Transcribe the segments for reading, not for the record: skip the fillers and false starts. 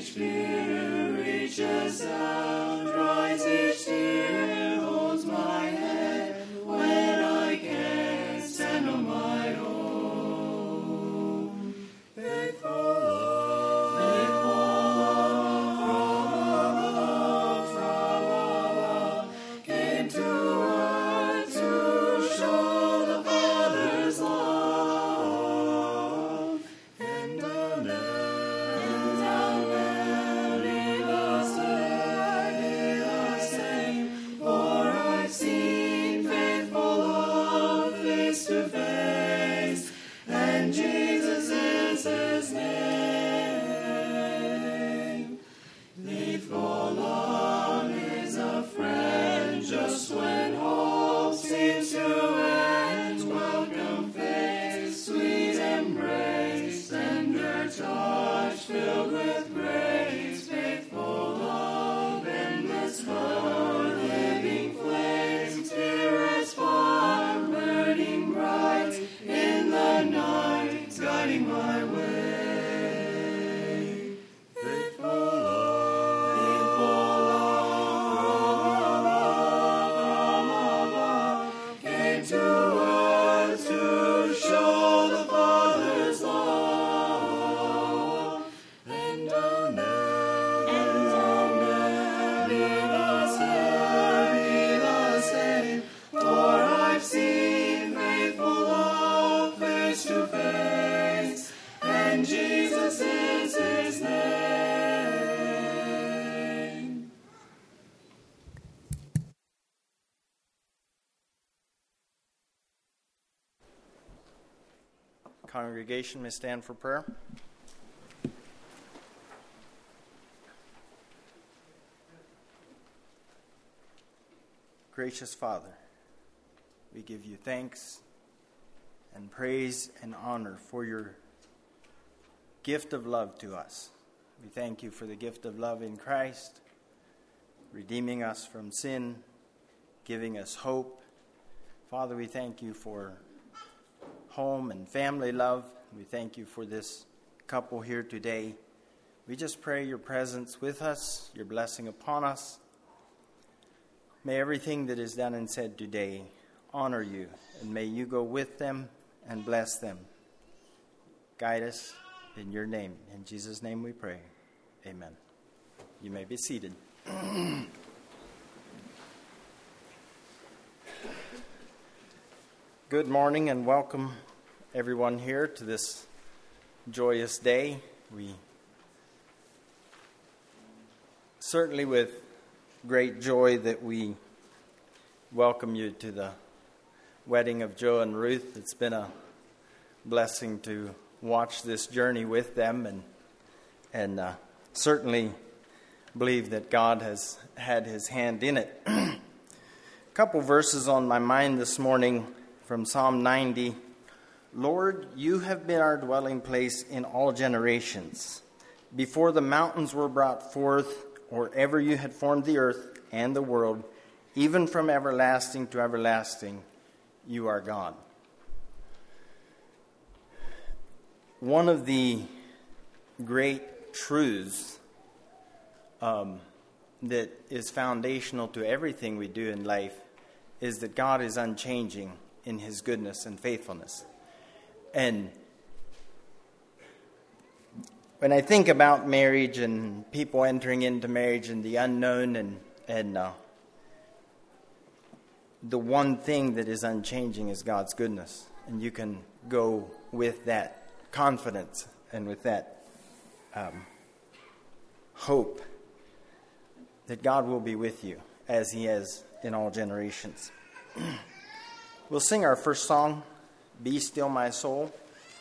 each fear reaches out, dries each tear, holds my hand when I can't stand on my own. Faithful love came to earth to show the Father's love, and I'll never be the same, for I've seen faithful love face to face, and Jesus is his name. Faithful love is a friend just when hope seems to end. Welcome face, sweet embrace, tender touch filled with grace. Faithful love, endless love, living flame, spirits far, burning bright in the night, guiding my way. Faithful love came to earth to show the Father's love, and I'll never be the same, for I've seen faithful love face to face, and Jesus is his name. Congregation may stand for prayer. Gracious Father, we give you thanks and praise and honor for your gift of love to us. We thank you for the gift of love in Christ, redeeming us from sin, giving us hope. Father, we thank you for home and family love. We thank you for this couple here today. We just pray your presence with us, your blessing upon us. May everything that is done and said today honor you, and may you go with them and bless them. Guide us in your name. In Jesus' name we pray. Amen. You may be seated. Good morning and welcome everyone here to this joyous day. We certainly with great joy that we welcome you to the wedding of Joe and Ruth. It's been a blessing to watch this journey with them, and certainly believe that God has had his hand in it. A couple verses on my mind this morning from Psalm 90. Lord, you have been our dwelling place in all generations. Before the mountains were brought forth, or ever you had formed the earth and the world, even from everlasting to everlasting, you are God. One of the great truths that is foundational to everything we do in life is that God is unchanging in his goodness and faithfulness. And when I think about marriage and people entering into marriage and the unknown and the one thing that is unchanging is God's goodness. And you can go with that confidence and with that hope that God will be with you as he has in all generations. We'll sing our first song, Be Still My Soul.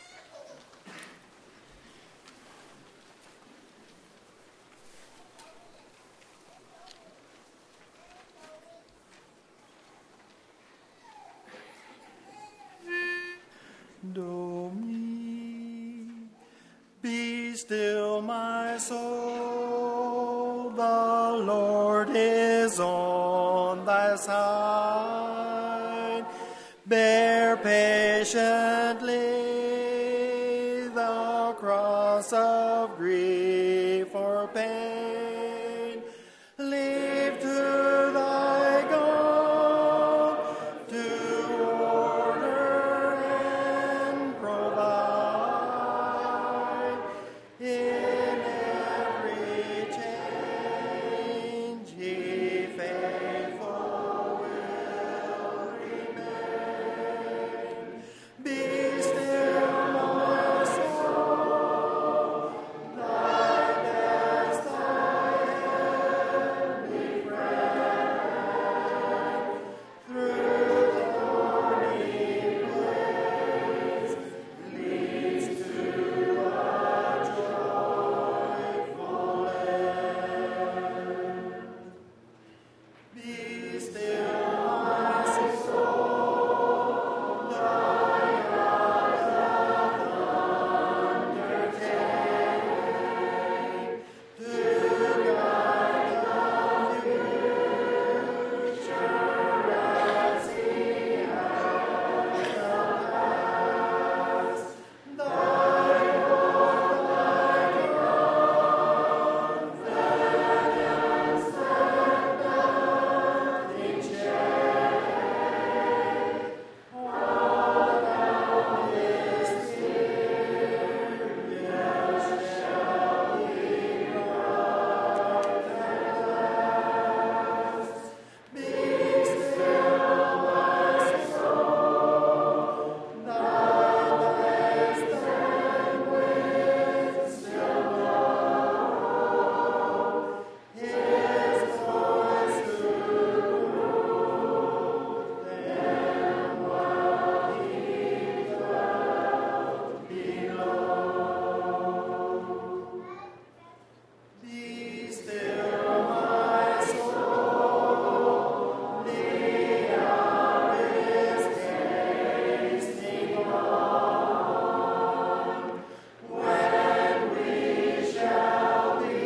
Do me, be still my soul, the Lord is on thy side. Bear patiently the cross of grief for pain. Leave to thy God to order and provide. In every change he faithful will remain. Be still, my soul, thy best, thy heavenly friend. Through thorny ways leads to a joyful end. Be still, my soul, thy God hath undertaken to guide the future as he has the past. Thy Lord, thy confidence that nothing shake. All thou his fears shall be brought at last. Be still, my soul, thy best and wisdom know. His voice to rule them while he dwelt below. Be still, my soul, the hour is hasting on, when we shall be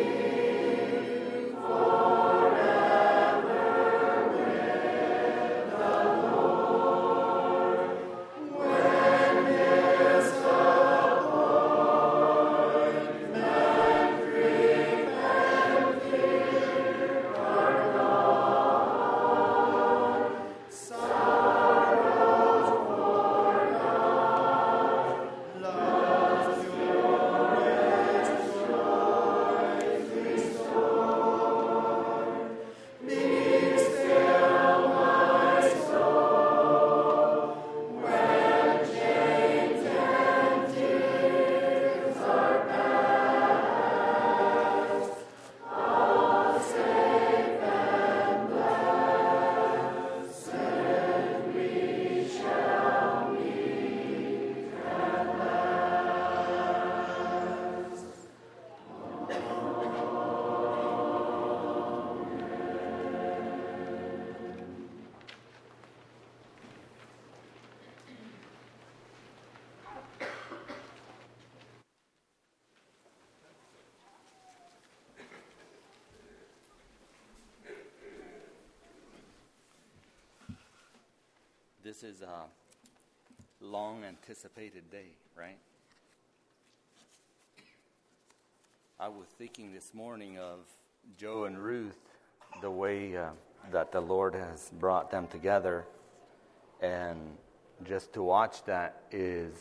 forever with the Lord. When disappointment, grief, and fear are gone, sorrows forgot, love's purest joy restored. Be still, my soul, when chains and tears are past. All safe and blessed, we shall meet at last. This is a long anticipated day, right? I was thinking this morning of Joe and Ruth, the way that the Lord has brought them together, and just to watch that is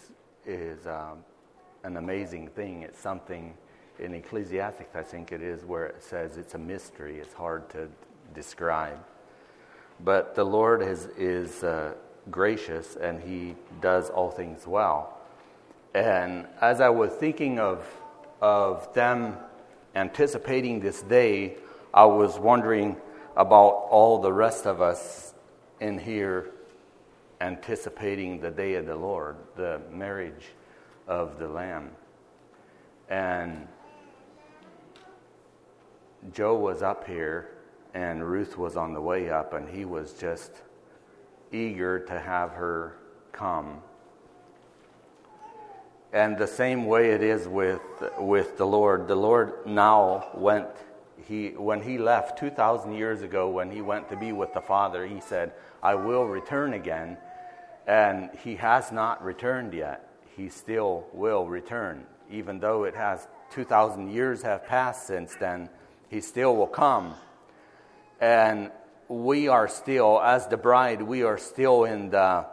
an amazing thing. It's something in Ecclesiastes, I think it is, where it says it's a mystery. It's hard to describe. But the Lord is gracious, and He does all things well. And as I was thinking of them anticipating this day, I was wondering about all the rest of us in here anticipating the day of the Lord, the marriage of the Lamb. And Joe was up here, and Ruth was on the way up, and he was just eager to have her come. And the same way it is with the Lord. The Lord now when he left 2,000 years ago, when he went to be with the Father, he said, I will return again. And he has not returned yet. He still will return, even though it has 2,000 years have passed since then, he still will come. And we are still, as the bride, we are still in the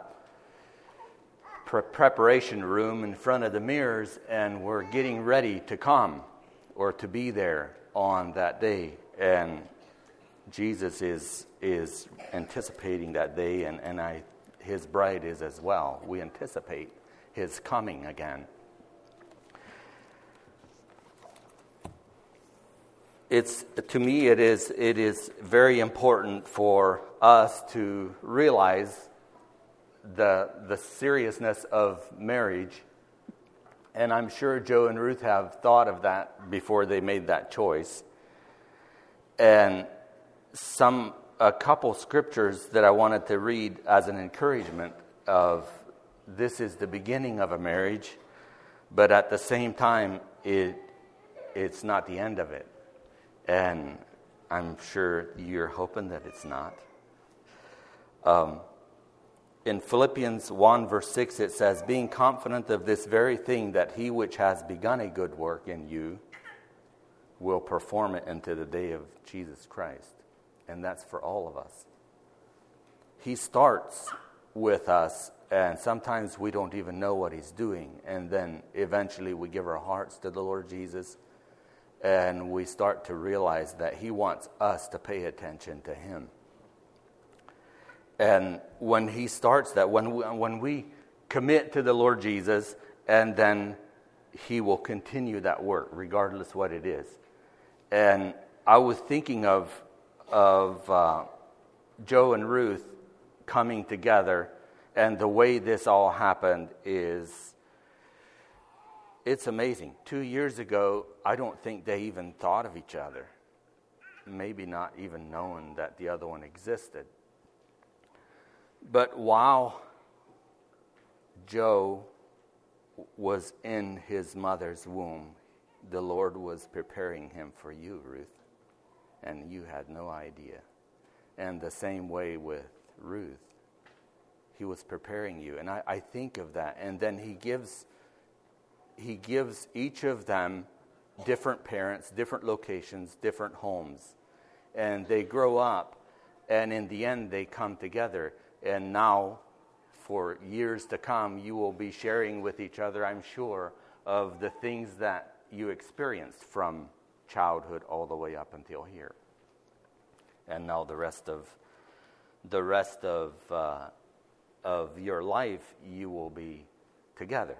preparation room in front of the mirrors, and we're getting ready to come or to be there on that day. And Jesus is anticipating that day, and his bride is as well. We anticipate his coming again. To me, it is very important for us to realize the seriousness of marriage. And I'm sure Joe and Ruth have thought of that before they made that choice. And a couple scriptures that I wanted to read as an encouragement of this is the beginning of a marriage, but at the same time, it's not the end of it. And I'm sure you're hoping that it's not. In Philippians 1 verse 6 it says, being confident of this very thing, that he which has begun a good work in you will perform it unto the day of Jesus Christ. And that's for all of us. He starts with us, and sometimes we don't even know what he's doing. And then eventually we give our hearts to the Lord Jesus, and we start to realize that he wants us to pay attention to him. And when he starts that, when we commit to the Lord Jesus, and then he will continue that work, regardless what it is. And I was thinking of Joe and Ruth coming together, and the way this all happened it's amazing. 2 years ago, I don't think they even thought of each other. Maybe not even knowing that the other one existed. But while Joe was in his mother's womb, the Lord was preparing him for you, Ruth. And you had no idea. And the same way with Ruth. He was preparing you. And I think of that. And then he gives each of them different parents, different locations, different homes. And they grow up. And in the end, they come together. And now, for years to come, you will be sharing with each other, I'm sure, of the things that you experienced from childhood all the way up until here. And now the rest of your life, you will be together.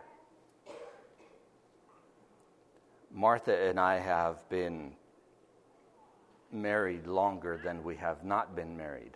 Martha and I have been married longer than we have not been married.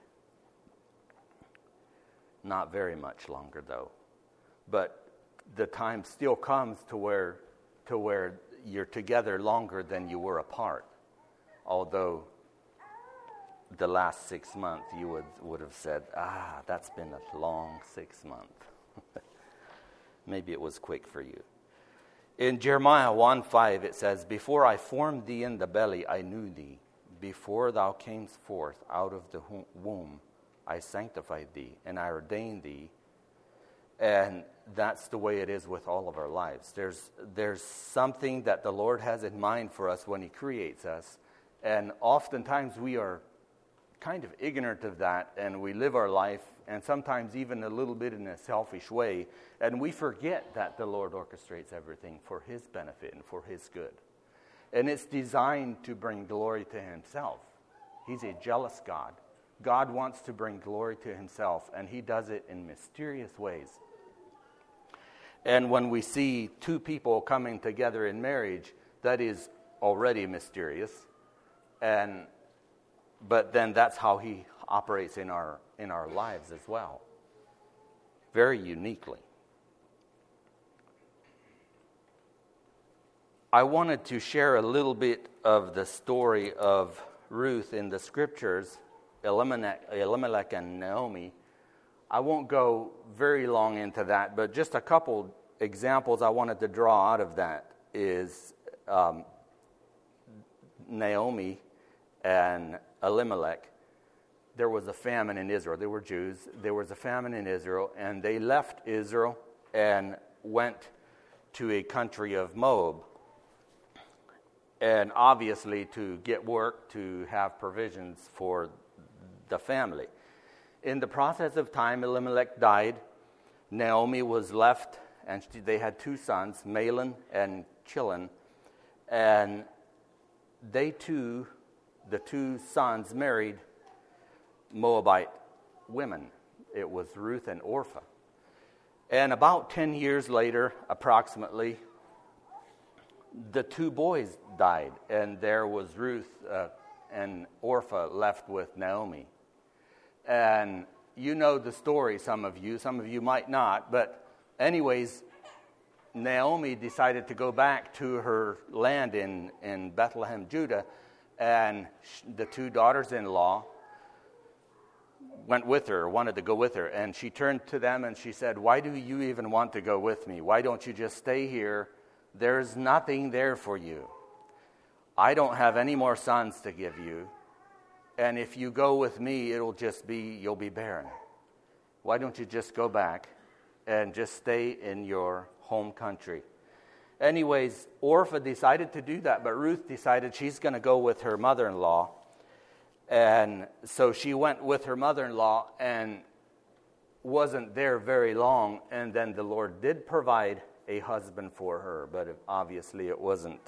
Not very much longer, though. But the time still comes to where you're together longer than you were apart. Although the last 6 months you would have said, that's been a long 6 months. Maybe it was quick for you. In Jeremiah 1:5 it says, before I formed thee in the belly, I knew thee. Before thou camest forth out of the womb, I sanctified thee, and I ordained thee. And that's the way it is with all of our lives. There's something that the Lord has in mind for us when he creates us. And oftentimes we are kind of ignorant of that, and we live our life, and sometimes even a little bit in a selfish way, and we forget that the Lord orchestrates everything for his benefit and for his good. And it's designed to bring glory to himself. He's a jealous God. God wants to bring glory to himself, and he does it in mysterious ways. And when we see two people coming together in marriage, that is already mysterious. But then that's how he operates in our lives as well. Very uniquely. I wanted to share a little bit of the story of Ruth in the scriptures, Elimelech and Naomi. I won't go very long into that, but just a couple examples I wanted to draw out of that is Naomi and Elimelech. There was a famine in Israel. They were Jews. There was a famine in Israel, and they left Israel and went to a country of Moab. and obviously to get work, to have provisions for the family. In the process of time, Elimelech died. Naomi was left, and they had 2 sons, Mahlon and Chilion, and they too, the 2 sons, married Moabite women. It was Ruth and Orpah. And about 10 years later, approximately, the 2 boys died, and there was Ruth and Orpah left with Naomi. And you know the story, some of you might not, but anyways, Naomi decided to go back to her land in Bethlehem, Judah, and the 2 daughters-in-law went with her, wanted to go with her, and she turned to them and she said, "Why do you even want to go with me? Why don't you just stay here? There's nothing there for you. I don't have any more sons to give you, and if you go with me, you'll be barren. Why don't you just go back and just stay in your home country?" Anyways, Orpah decided to do that, but Ruth decided she's going to go with her mother-in-law. And so she went with her mother-in-law and wasn't there very long. And then the Lord did provide a husband for her, but obviously it wasn't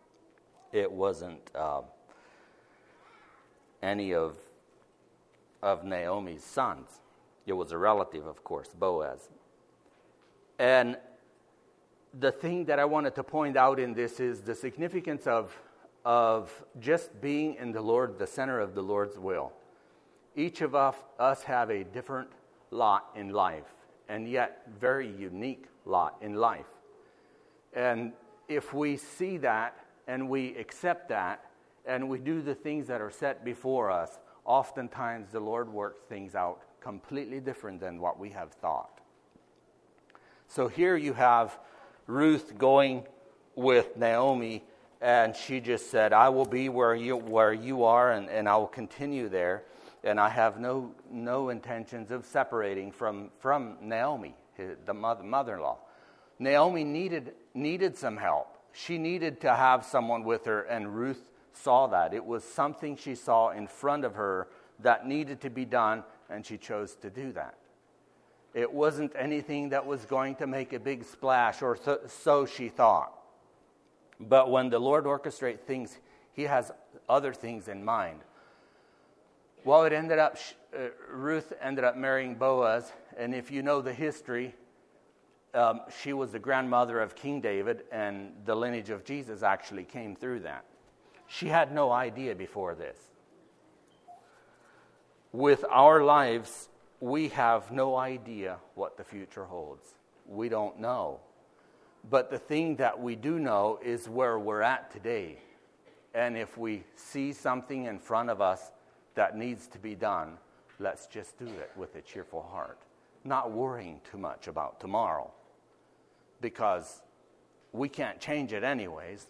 any of Naomi's sons. It was a relative, of course, Boaz. And the thing that I wanted to point out in this is the significance of just being in the Lord, the center of the Lord's will. Each of us have a different lot in life, and yet very unique lot in life. And if we see that, and we accept that, and we do the things that are set before us, oftentimes the Lord works things out completely different than what we have thought. So here you have Ruth going with Naomi, and she just said, "I will be where you are, and I will continue there, and I have no intentions of separating from Naomi, the mother-in-law." Naomi needed some help. She needed to have someone with her, and Ruth saw that. It was something she saw in front of her that needed to be done, and she chose to do that. It wasn't anything that was going to make a big splash, or so she thought. But when the Lord orchestrates things, He has other things in mind. Well, it ended up, Ruth ended up marrying Boaz, and if you know the history, she was the grandmother of King David, and the lineage of Jesus actually came through that. She had no idea before this. With our lives, we have no idea what the future holds. We don't know. But the thing that we do know is where we're at today. And if we see something in front of us that needs to be done, let's just do it with a cheerful heart, not worrying too much about tomorrow, because we can't change it anyways.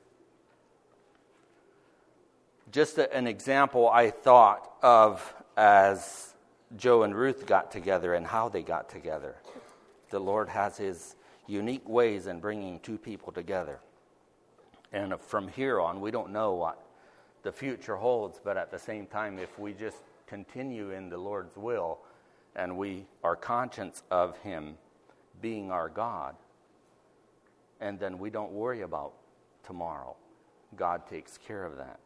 Just an example I thought of as Joe and Ruth got together and how they got together. The Lord has His unique ways in bringing 2 people together. And from here on, we don't know what the future holds, but at the same time, if we just continue in the Lord's will and we are conscious of Him being our God, and then we don't worry about tomorrow, God takes care of that.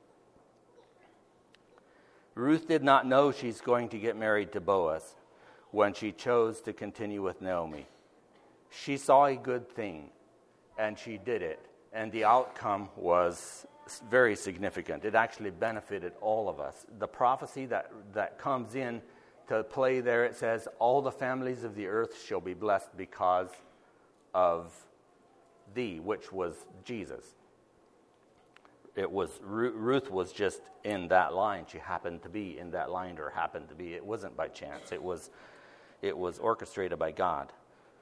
Ruth did not know she's going to get married to Boaz when she chose to continue with Naomi. She saw a good thing, and she did it, and the outcome was very significant. It actually benefited all of us. The prophecy that comes in to play there, it says, "All the families of the earth shall be blessed because of thee," which was Jesus. It was Ruth was just in that line. She happened to be in that line, or happened to be. It wasn't by chance. It was orchestrated by God.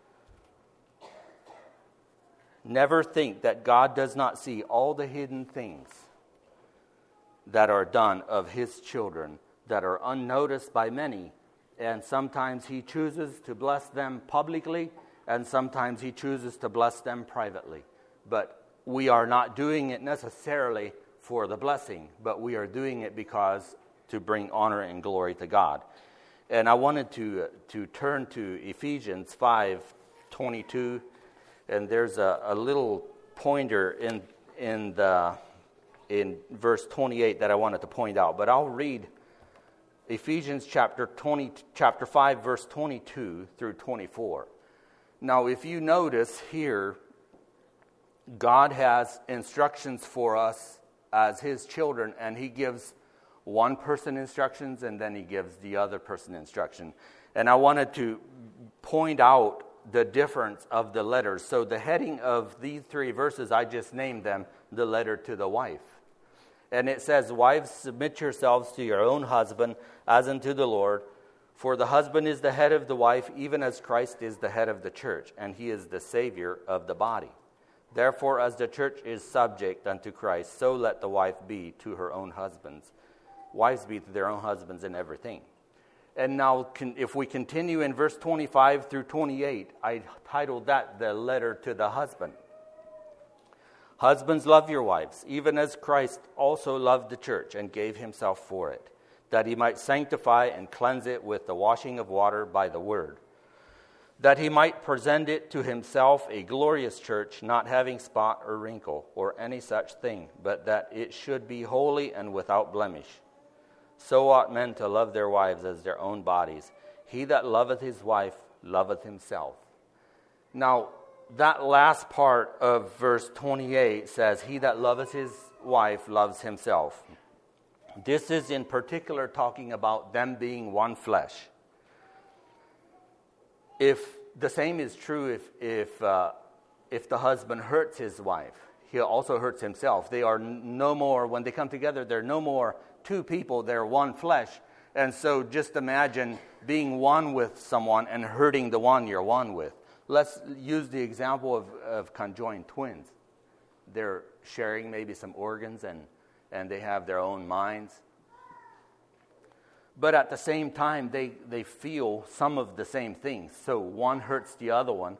Never think that God does not see all the hidden things that are done of His children that are unnoticed by many. And sometimes He chooses to bless them publicly, and sometimes He chooses to bless them privately. But we are not doing it necessarily for the blessing, but we are doing it because to bring honor and glory to God. And I wanted to turn to Ephesians 5:22, and there's a little pointer in verse 28 that I wanted to point out. But I'll read Ephesians chapter 5, verse 22 through 24. Now, if you notice here, God has instructions for us as His children, and He gives one person instructions, and then He gives the other person instruction. And I wanted to point out the difference of the letters. So the heading of these 3 verses, I just named them the letter to the wife. And it says, "Wives, submit yourselves to your own husband as unto the Lord. For the husband is the head of the wife, even as Christ is the head of the church, and He is the Savior of the body. Therefore, as the church is subject unto Christ, so let the wife be to her own husbands. Wives be to their own husbands in everything." And now, if we continue in verse 25 through 28, I titled that the letter to the husband. "Husbands, love your wives, even as Christ also loved the church and gave Himself for it, that He might sanctify and cleanse it with the washing of water by the word, that He might present it to Himself a glorious church, not having spot or wrinkle or any such thing, but that it should be holy and without blemish. So ought men to love their wives as their own bodies. He that loveth his wife loveth himself." Now, that last part of verse 28 says, "He that loveth his wife loves himself." This is in particular talking about them being one flesh. If the same is true if the husband hurts his wife, he also hurts himself. They are no more, when they come together, they're no more 2 people, they're one flesh. And so just imagine being one with someone and hurting the one you're one with. Let's use the example of conjoined twins. They're sharing maybe some organs and they have their own minds. But at the same time, they feel some of the same things. So one hurts the other one,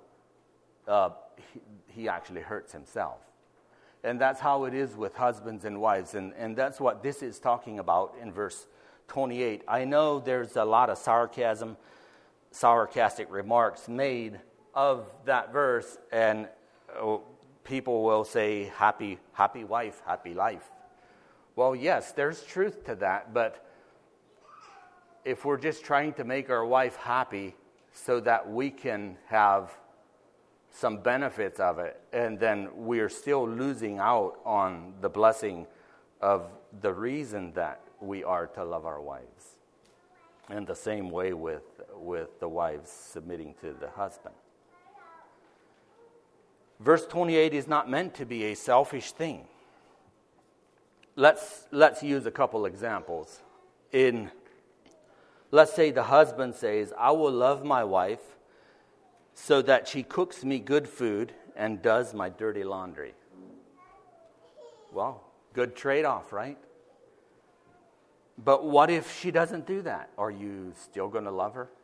he actually hurts himself. And that's how it is with husbands and wives. And that's what this is talking about in verse 28. I know there's a lot of sarcastic remarks made of that verse. And people will say, happy wife, happy life. Well, yes, there's truth to that. But if we're just trying to make our wife happy so that we can have some benefits of it, and then we're still losing out on the blessing of the reason that we are to love our wives. And the same way with the wives submitting to the husband. Verse 28 is not meant to be a selfish thing. Let's use a couple examples. Let's say the husband says, "I will love my wife so that she cooks me good food and does my dirty laundry." Well, good trade-off, right? But what if she doesn't do that? Are you still going to love her?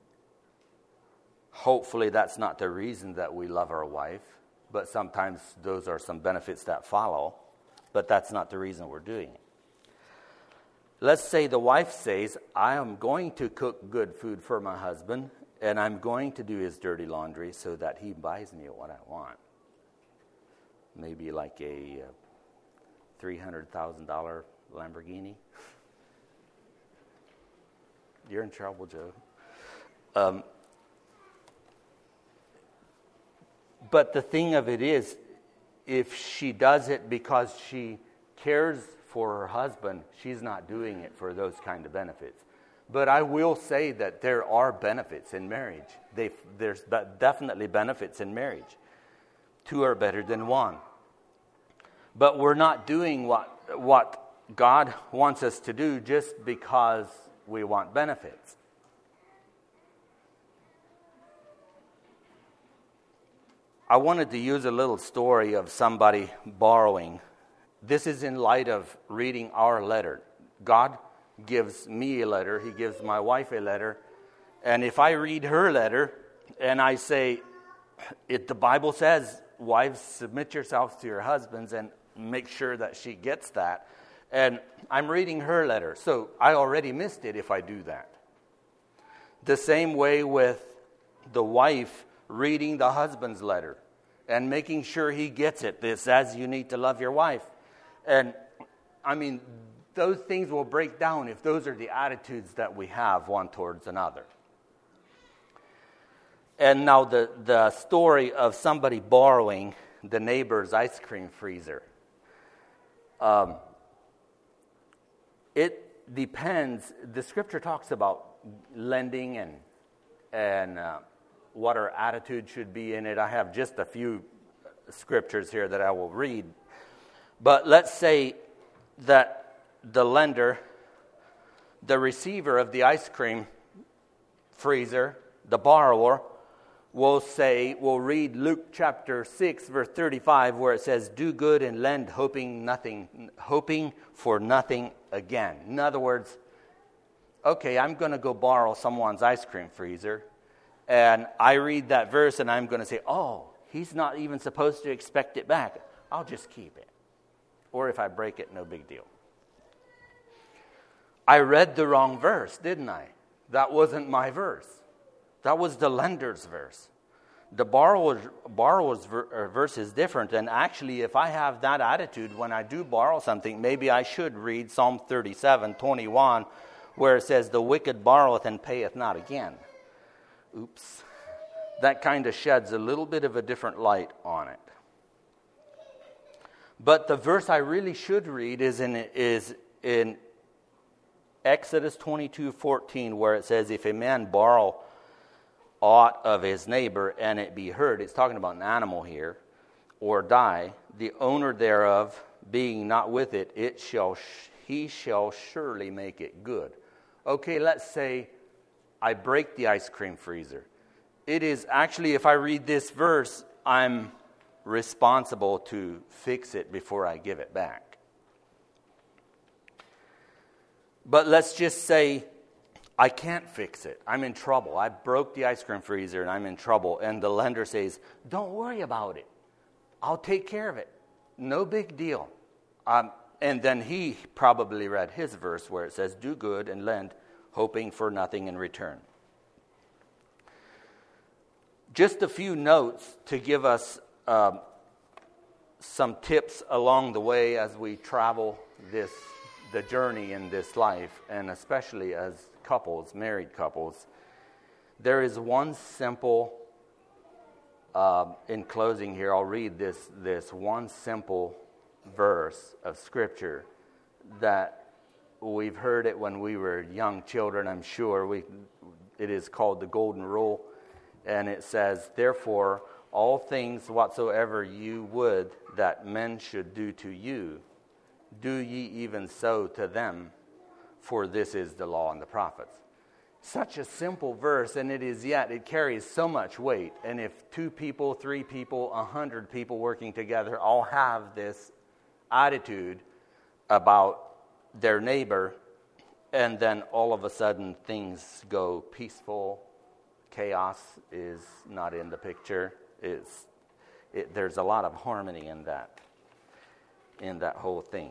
Hopefully that's not the reason that we love our wife, but sometimes those are some benefits that follow, but that's not the reason we're doing it. Let's say the wife says, "I am going to cook good food for my husband, and I'm going to do his dirty laundry so that he buys me what I want." Maybe like a $300,000 Lamborghini. You're in trouble, Joe. But the thing of it is, if she does it because she cares for her husband, she's not doing it for those kind of benefits. But I will say that there are benefits in marriage. There's definitely benefits in marriage. 2 are better than 1. But we're not doing what God wants us to do just because we want benefits. I wanted to use a little story of somebody borrowing. This is in light of reading our letter. God gives me a letter. He gives my wife a letter. And if I read her letter and I say, the Bible says wives, submit yourselves to your husbands and make sure that she gets that. And I'm reading her letter, so I already missed it if I do that. The same way with the wife reading the husband's letter and making sure he gets it. This says you need to love your wife. And I mean, those things will break down if those are the attitudes that we have one towards another. And now the story of somebody borrowing the neighbor's ice cream freezer. It depends. The scripture talks about lending and what our attitude should be in it. I have just a few scriptures here that I will read. But let's say that the lender, the receiver of the ice cream freezer, the borrower, will read Luke chapter 6, verse 35, where it says, do good and lend, hoping for nothing again. In other words, okay, I'm going to go borrow someone's ice cream freezer, and I read that verse, and I'm going to say, oh, he's not even supposed to expect it back. I'll just keep it. Or if I break it, no big deal. I read the wrong verse, didn't I? That wasn't my verse. That was the lender's verse. The borrower's verse is different. And actually, if I have that attitude when I do borrow something, maybe I should read Psalm 37:21, where it says, the wicked borroweth and payeth not again. Oops. That kind of sheds a little bit of a different light on it. But the verse I really should read is in Exodus 22:14, where it says, if a man borrow aught of his neighbor, and it be heard, it's talking about an animal here, or die, the owner thereof being not with it, he shall surely make it good. Okay, let's say I break the ice cream freezer. It is actually, if I read this verse, I'm responsible to fix it before I give it back. But let's just say I can't fix it. I'm in trouble. I broke the ice cream freezer and I'm in trouble. And the lender says, don't worry about it. I'll take care of it. No big deal. And then he probably read his verse where it says, do good and lend, hoping for nothing in return. Just a few notes to give us some tips along the way as we travel the journey in this life, and especially as couples, married couples. There is one simple, in closing here, I'll read this one simple verse of Scripture that we've heard it when we were young children, I'm sure. It is called the Golden Rule, and it says, therefore, all things whatsoever you would that men should do to you, do ye even so to them, for this is the law and the prophets. Such a simple verse, and it carries so much weight. And if 2 people, 3 people, 100 people working together all have this attitude about their neighbor, and then all of a sudden things go peaceful, chaos is not in the picture. There's a lot of harmony in that whole thing.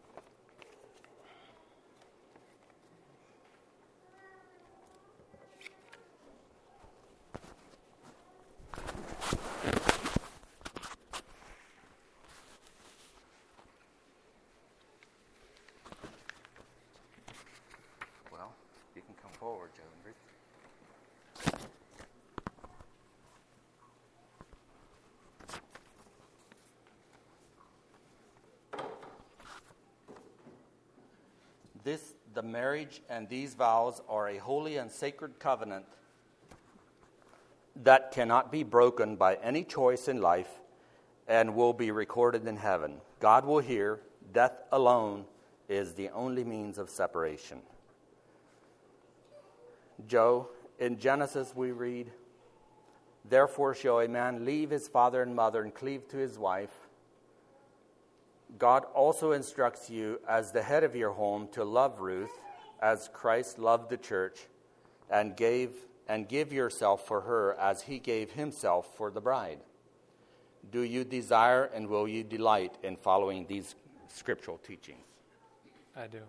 Well, you can come forward, Joe and Ruth. The marriage and these vows are a holy and sacred covenant that cannot be broken by any choice in life and will be recorded in heaven. God will hear. Death alone is the only means of separation. Joe, in Genesis we read, therefore shall a man leave his father and mother and cleave to his wife. God also instructs you as the head of your home to love Ruth as Christ loved the church and give yourself for her as he gave himself for the bride. Do you desire and will you delight in following these scriptural teachings? I do.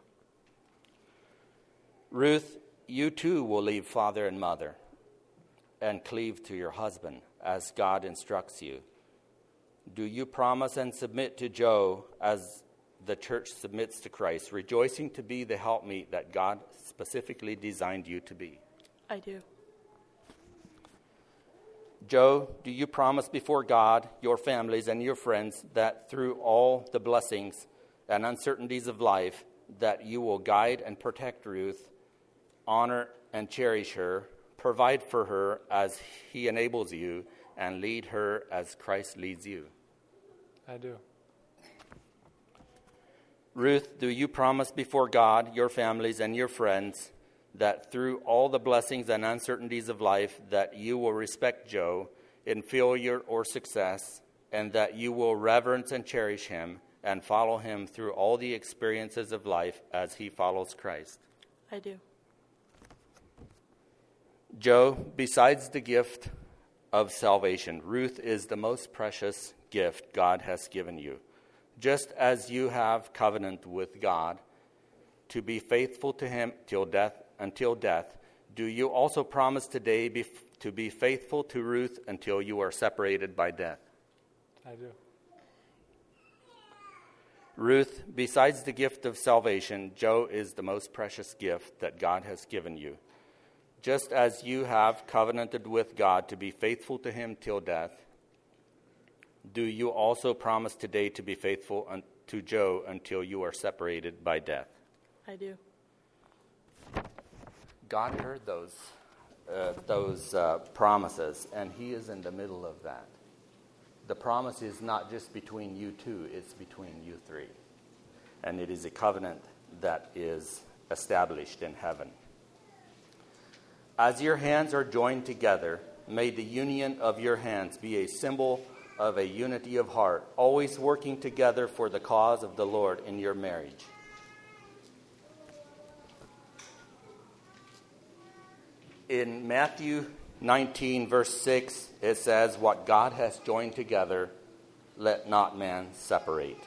Ruth, you too will leave father and mother and cleave to your husband as God instructs you. Do you promise and submit to Joe as the church submits to Christ, rejoicing to be the helpmeet that God specifically designed you to be? I do. Joe, do you promise before God, your families, and your friends that through all the blessings and uncertainties of life, that you will guide and protect Ruth, honor and cherish her, provide for her as he enables you, and lead her as Christ leads you? I do. Ruth, do you promise before God, your families, and your friends that through all the blessings and uncertainties of life that you will respect Joe in failure or success, and that you will reverence and cherish him and follow him through all the experiences of life as he follows Christ? I do. Joe, besides the gift of salvation, Ruth is the most precious gift God has given you. Just as you have covenant with God to be faithful to him until death, do you also promise today to be faithful to Ruth until you are separated by death? I do. Ruth, besides the gift of salvation, Joe is the most precious gift that God has given you. Just as you have covenanted with God to be faithful to him till death, do you also promise today to be faithful to Joe until you are separated by death? I do. God heard those promises, and he is in the middle of that. The promise is not just between you two, it's between you three. And it is a covenant that is established in heaven. As your hands are joined together, may the union of your hands be a symbol of a unity of heart, always working together for the cause of the Lord in your marriage. In Matthew 19, verse 6, it says, "What God has joined together, let not man separate."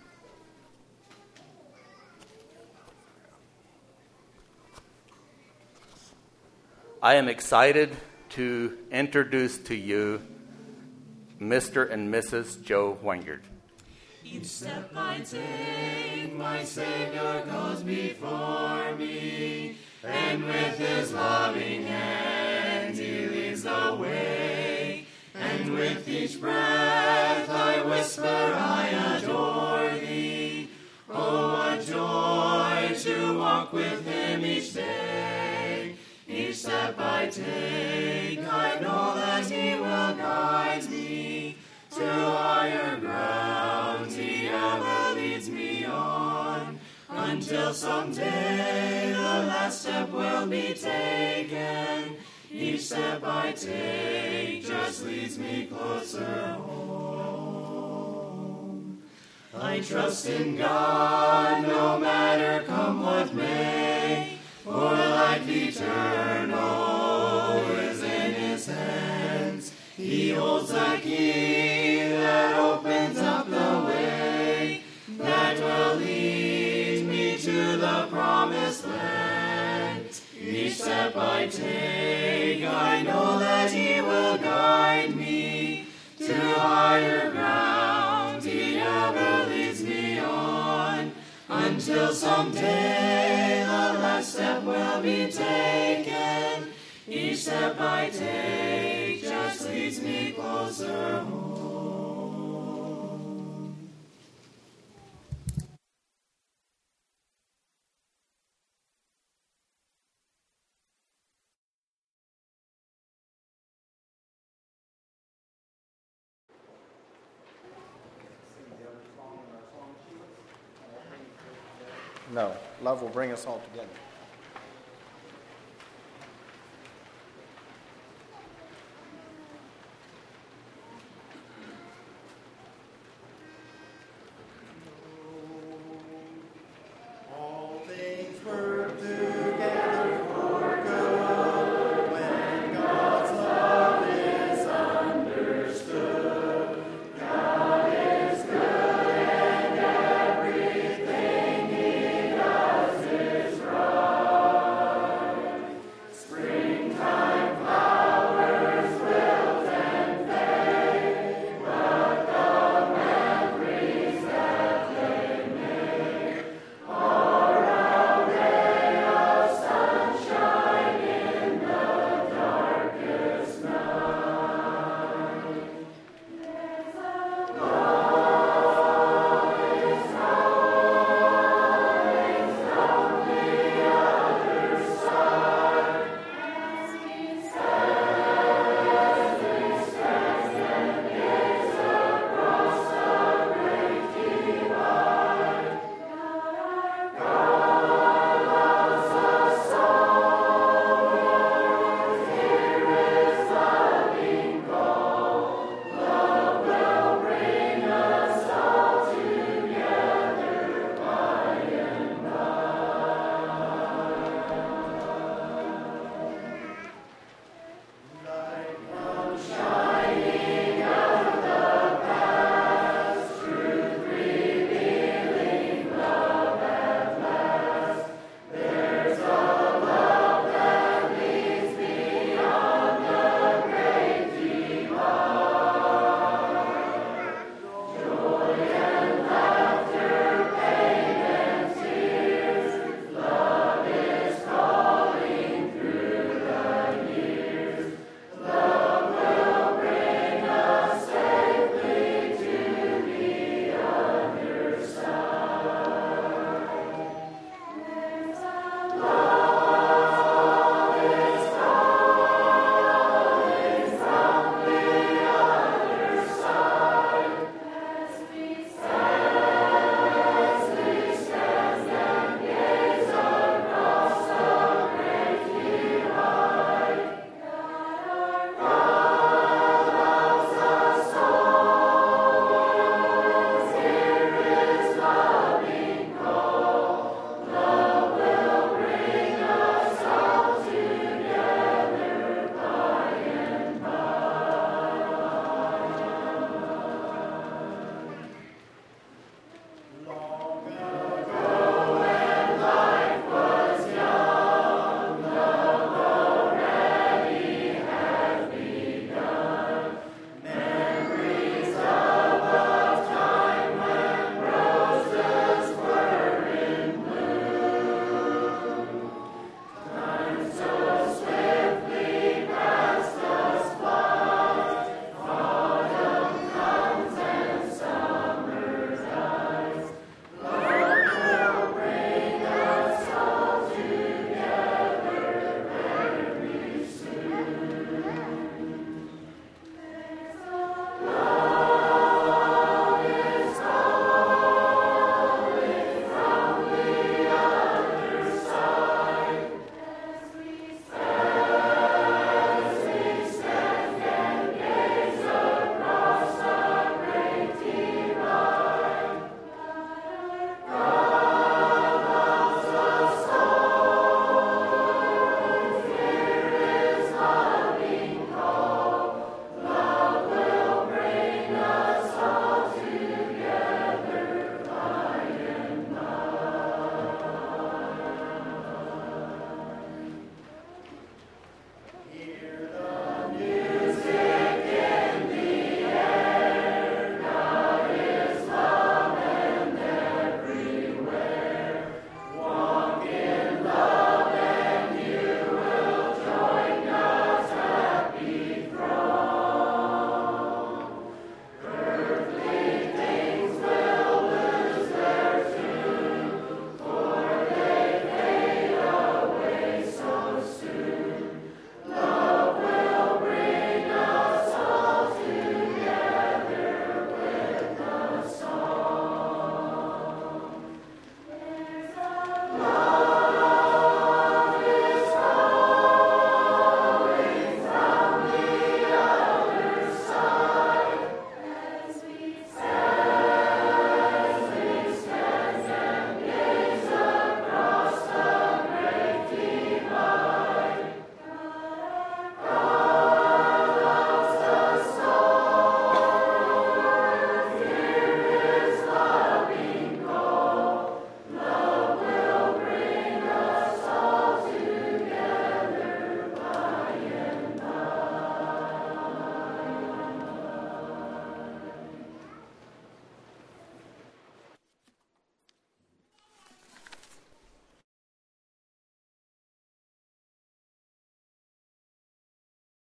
I am excited to introduce to you Mr. and Mrs. Joe Wengard. Each step I take, my Savior goes before me, and with his loving hand he leads the way. And with each breath I whisper, I adore thee. Oh, what joy to walk with him each day. Each step I take, I know that he will guide me to higher ground. He ever leads me on, until someday the last step will be taken. Each step I take just leads me closer home. I trust in God, no matter come what may, for life eternal is in his hands. He holds the key that opens up the way, that will lead me to the promised land. Each step I take, I know that he will guide me to higher ground. He ever leads me on, until someday the last step will be taken. Each step I take just leads me closer home. No, love will bring us all together.